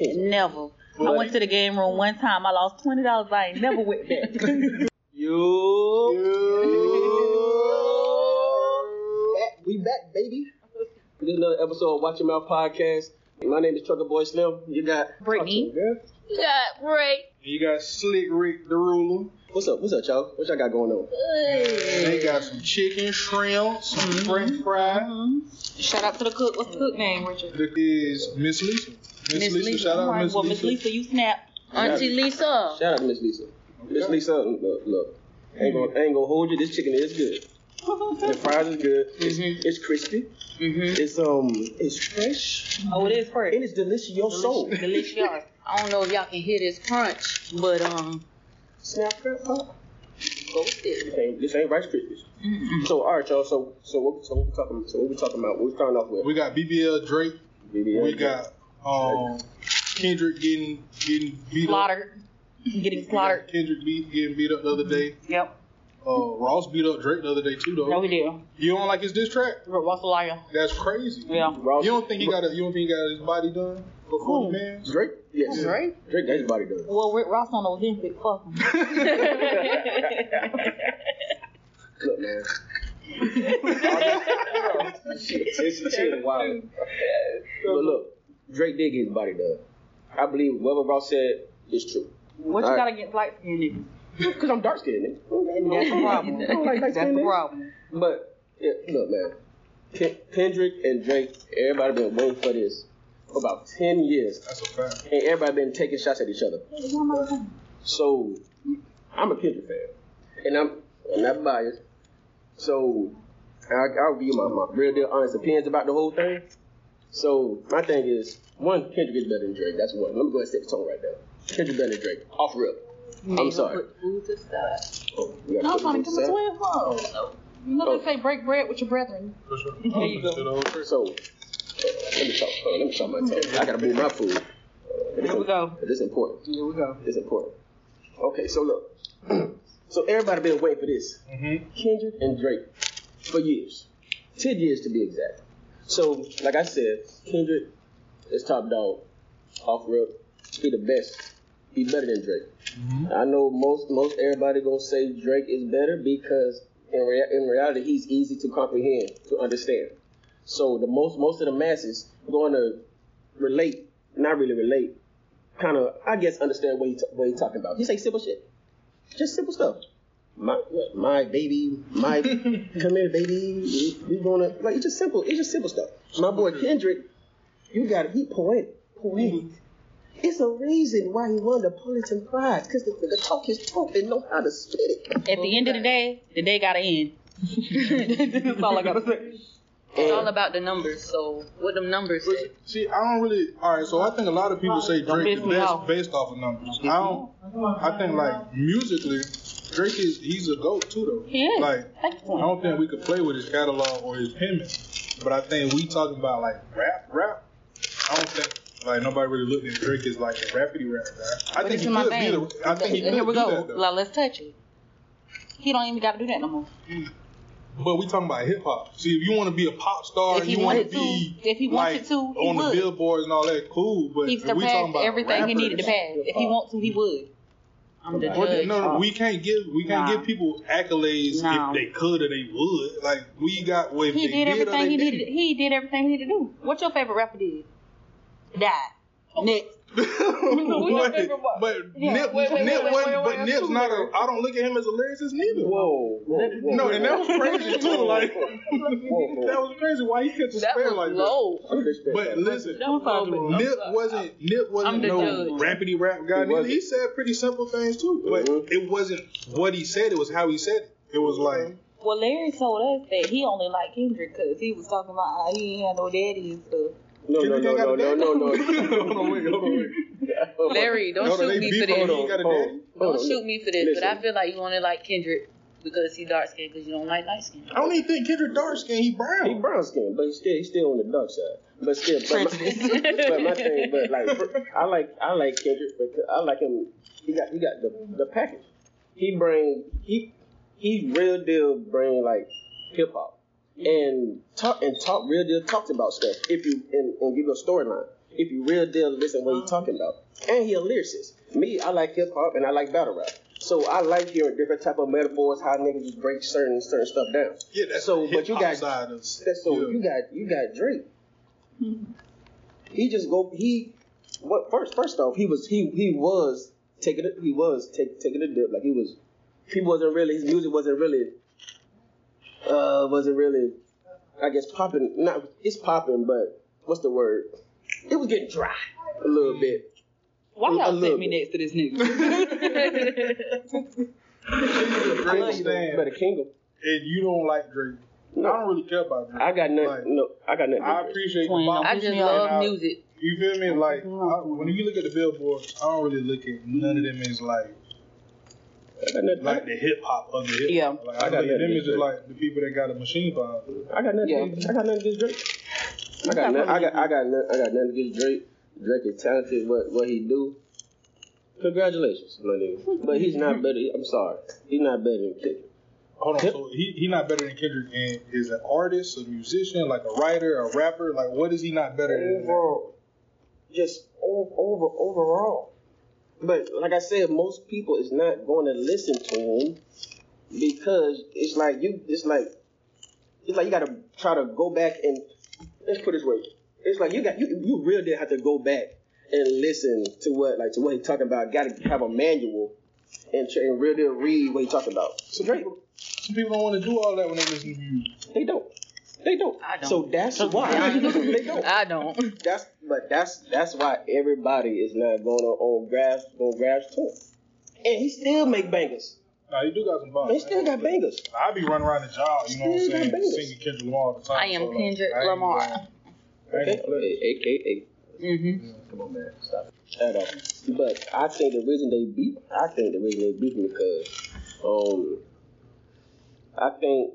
Never. I went to the game room one time. I lost $20. I ain't never went back. We back, baby. This is another episode of Watch Your Mouth Podcast. My name is Trucker Boy Slim. You got Brittany. You got Ray. You got Slick Rick the Ruler. What's up, y'all? What y'all got going on? They got some chicken, shrimp, some French fries. Shout out to the cook. What's the cook name, Richard? This is Miss Lisa. Miss Lisa. Shout out Miss Lisa. Miss Lisa, you snap. Auntie Lisa. Shout out to Miss Lisa. Miss Lisa, look. Ain't gonna hold you. This chicken is good. The fries is good. It's crispy. It's fresh. Oh, it is fresh. And it's delicioso. Delicious. I don't know if y'all can hear this crunch, but Snap crab pop. This ain't Rice Krispies. So all right, y'all. So what we talking about? What we starting off with? We got BBL Drake. We got Kendrick getting beat Slaughtered. Getting slaughtered. Kendrick getting beat up the other day. Yep. Ross beat up Drake the other day too, though. No, we did. You don't like his diss track? Ross a liar. That's crazy. Yeah. Ross, You don't think he got his body done before the man? Drake? Yes. Drake got his body done. Well, Rick Ross on Ozempic. Fuck him. Look, man. It's wild. But look, Drake did get his body done. I believe whatever Ross said is true. What you got against light skinned niggas? Because I'm dark skinned, nigga. That's the problem. That's the problem. But yeah, look, man. Kendrick and Drake, everybody been waiting for this for about 10 years. That's a fact. And everybody been taking shots at each other. So I'm a Kendrick fan, and I'm not biased. So I'll give you my real deal honest opinions about the whole thing. So my thing is, one, Kendrick is better than Drake. That's one. Let me go ahead and set the tone right there. Kendrick better than Drake. Off rip. I'm sorry. I'm trying to come to 12. You know they say break bread with your brethren. For sure. There you go. So let me talk my talk. I gotta move my food. Here we go. It's important. Here we go. It's important. Okay, so look. So everybody been waiting for this. Kendrick and Drake for years. 10 years to be exact. So, like I said, Kendrick is top dog. Off rip. He the best. He better than Drake. I know most everybody gonna say Drake is better because in reality he's easy to comprehend, to understand. So the most of the masses going to relate, not really relate, kind of I guess understand what he talking about. He say simple shit, just simple stuff. My baby, my come here baby, we gonna like it's just simple stuff. My boy Kendrick, he poetic. It's a reason why he won the Pulitzer Prize, because the talk is talk and know how to spit it. At the end of the day gotta end. That's all I gotta say. it's all about the numbers. So what them numbers say? See, I don't really. All right, so I think a lot of people say Drake is best based off of numbers. I think like musically, Drake he's a GOAT too though. He is. Like I don't think we could play with his catalog or his penman, but I think we talking about like rap. I don't think. Like nobody really looked at Drake as like a rapidy rap guy. I think he could be the. I think he could Here we do go. that though. Like, let's touch it. He don't even got to do that no more. But we talking about hip hop. See, if you want to be a pop star, If he you want wanted to be to, if he wanted to, he on would. the billboards and all that, cool. But He if we talking surpassed about everything rappers, he needed to pass. If he wants to, he would. I'm the judge. No, we can't give people accolades if they could or they would. Like we got what He they did everything he didn't. needed. He did everything he needed to do. What your favorite rapper did? Die. Next. But Nip Nip's not a. I don't look at him as a lyricist neither. Whoa. No, and that was crazy too. Like that was crazy. Why he catch a spare like low. that? But listen, Don't fuck with me. Nip wasn't I'm the no judge. rapidy rap guy. He said pretty simple things too, but it wasn't what he said. It was how he said it. It was like. Well, Larry told us that he only liked Kendrick because he was talking about how he ain't had no daddy and stuff. No. Hold on, wait. Larry, don't shoot me for this. He got a daddy? Don't shoot me for this. Listen. But I feel like you only like Kendrick because he dark skinned because you don't like light skin. I don't even think Kendrick dark skin. He brown. He brown skin, but he's still on the dark side. But still, but my thing, but like I like Kendrick because I like him. He got the package. He real deal bring like hip hop and talk real deal talks about stuff. If you and give you a storyline. if you real deal listen to what he's talking about. And he a lyricist. Me, I like hip hop and I like battle rap. So I like hearing different type of metaphors, how niggas just break certain stuff down. Yeah, that's so. But you got side of, you got Drake. He just go first off he was taking a dip, like he wasn't really, his music wasn't really I guess popping. Not it's popping, but what's the word? It was getting dry a little bit. Why y'all sit me next to this nigga? Better Kingle. And you don't like Drake. No. I don't really care about Drake. I got nothing. I appreciate the pop. I just love music. You feel me? Like when you look at the billboards, I don't really look at none of them as like the hip hop of the hip hop. Yeah. Like, I look at them as just like the people that got a machine behind it. I got nothing. I got nothing against Drake. I got nothing against Drake. Drake is talented. What he do. Congratulations, my nigga. But he's not better. I'm sorry. He's not better than Kendrick. Hold on. So he not better than Kendrick, and is an artist, a musician, like a writer, a rapper. Like, what is he not better than? Just overall. But like I said, most people is not going to listen to him because it's like you gotta try to go back and let's put it this way. It's like you really have to go back and listen to what he's talking about. Got to have a manual and really read what he's talking about. Some people don't want to do all that when they listen to you. They don't. I don't. So that's why they don't. I don't. That's why everybody is not going on grabs to him. And he still make bangers. Nah, he do got some bars. He still got bangers. I be running around the job, you know what I'm saying, singing Kendrick Lamar all the time. I am Kendrick Lamar. AKA. Mm-hmm. Come on, man, stop it. Shut up. But I think the reason they beat him because I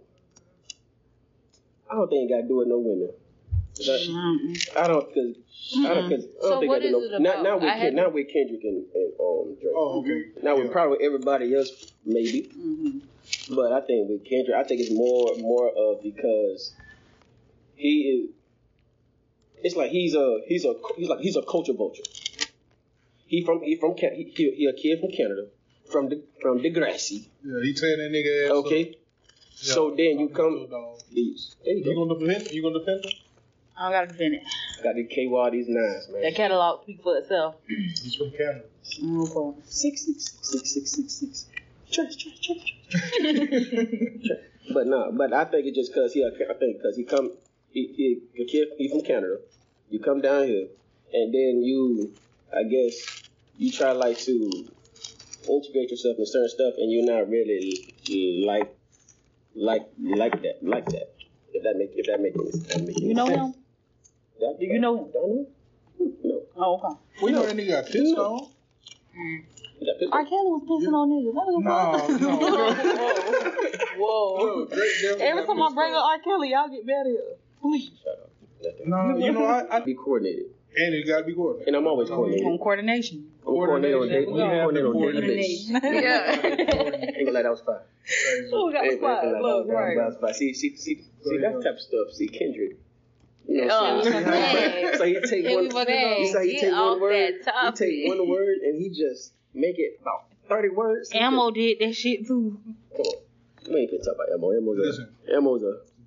don't think it got to do with no women. I don't think not with Kendrick and Drake. Oh, okay. Now with probably everybody else maybe, but I think with Kendrick, I think it's more of because he is. It's like he's a culture vulture. He a kid from Canada, from Degrassi. Yeah, he tearing that nigga ass. Okay. Yeah. So then you come. You gonna defend him? I don't gotta defend it. Got the KY these nines, man. That catalog speaks for itself. He's from Canada. Okay. 666. Trash. But I think it's just because he from Canada. You come down here, and then you try to integrate yourself in certain stuff, and you're not really like that. If that make any sense. You know him? Do you know him? Don't know. No. Oh, okay. We know that nigga got pissed on. R. Kelly was pissing on niggas. No. Whoa. Every time I bring up R. Kelly, y'all get mad at her. Please. Shut up. No, you know I be coordinated. And it gotta be coordinated. And I'm always coordinated. On coordination. Coordinated on daily basis. Yeah. Ain't gonna lie, that was fine. Oh, that was fine. Look, right. See, that type of stuff. See, Kendrick. You know what I'm saying? So he take one word. He take one word and he just make it about 30 words. Ammo did that shit too. Come on. We ain't gonna talk about Ammo's a.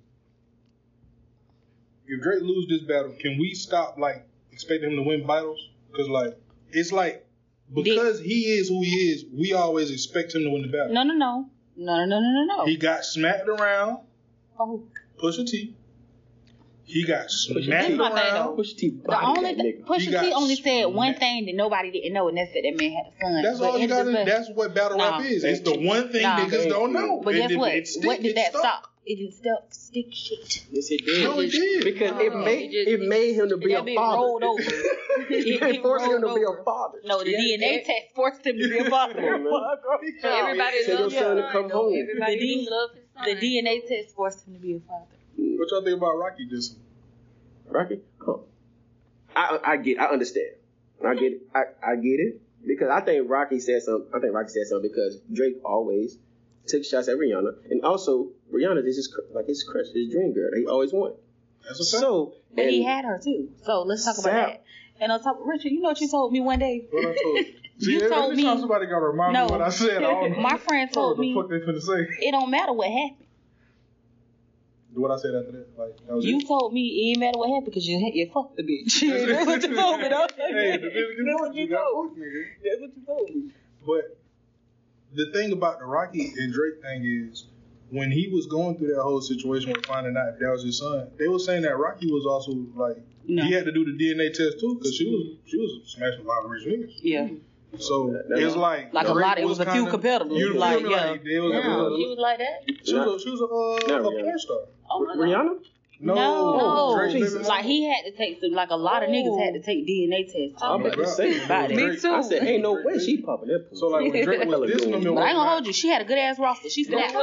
If Drake lose this battle, can we stop expecting him to win battles? Because it's because he is who he is, we always expect him to win the battle. No. He got smacked around. Oh. Pusha T. He got smacked around. Pusha T only said one thing that nobody didn't know, and that's that man had a son. That's all you got. That's what battle rap is. It's the one thing niggas don't know. But guess what? What did that stop? It didn't stick shit. Yes, it did. No, it did. Because it made him to be a father. Rolled over. It forced him to be a father. No, the DNA test forced him to be a father. Everybody loves his son. Everybody loves his son. The DNA test forced him to be a father. What y'all think about Rocky dissing? Rocky? Oh. I understand. I get it. Because I think Rocky said something because Drake always took shots at Rihanna, and also Rihanna is his crush, his dream girl. He always wanted. That's a fact. So, but he had her too. So let's talk about that. And on top of Richard, you know what you told me one day? What I told you? See, You told me. Somebody got to remind me what I said. I don't know. My friend told me. What the fuck they finna say? It don't matter what happened. What I said after that? Like, that was You it? told me it ain't matter what happened because you fucked the bitch. That's what you told me, though. Hey, the bitch That's what you told me. That's what you told me. But the thing about the Rocky and Drake thing is, when he was going through that whole situation with finding out if that was his son, they were saying that Rocky was also like he had to do the DNA test too because she was smashing a lot of rich niggas. Yeah. So it's like a lot. It was a few competitors. You like, feel me? yeah. Like, she was like that. She was a porn star. Oh my God. Rihanna? No. Drake, like he had to take some. Like a lot of niggas had to take DNA tests. I'm about to say about it. Me too. I said, ain't no way she popping that pussy. So like when Drake was dissing him, but I ain't gonna hold you. She had a good ass roster. She snapped.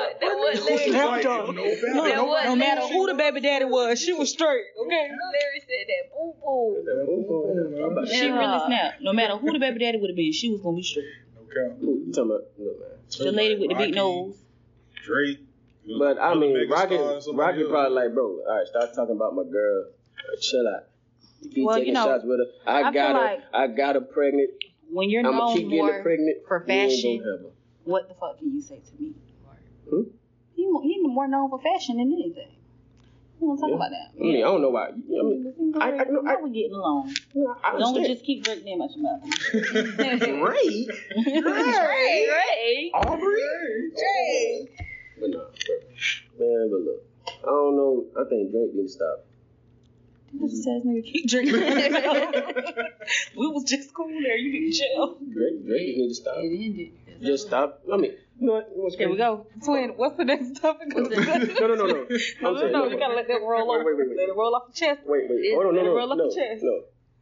No matter who the baby daddy was, she was straight. Okay. Larry said that boo boo. She really snapped. No matter who the baby daddy would have been, she was gonna be straight. Okay. You talking about? Look, man. The lady with the big nose. Drake. But I mean, Rocky probably like, bro, all right, start talking about my girl. Chill out. You keep taking shots with her. I got her pregnant. When you're I'ma keep known getting her more pregnant. for fashion, what the fuck can you say to me? He more known for fashion than anything. We don't talk about that. I mean, I don't know why. I mean, I know we're getting along. Don't just keep Drake name out your mouth. Ray? Aubrey? Drake. But no, man, but look, I don't know. I think Drake need to stop. This ass nigga keep drinking. We was just cool there. You need to chill. Drake need to stop. It ended. Just stop. I mean, you know what? Here we go. Twin, what's the next topic? No. No, you gotta let that roll off. Wait. Let it roll off the chest. Wait. Hold on, no. Roll off the chest. No.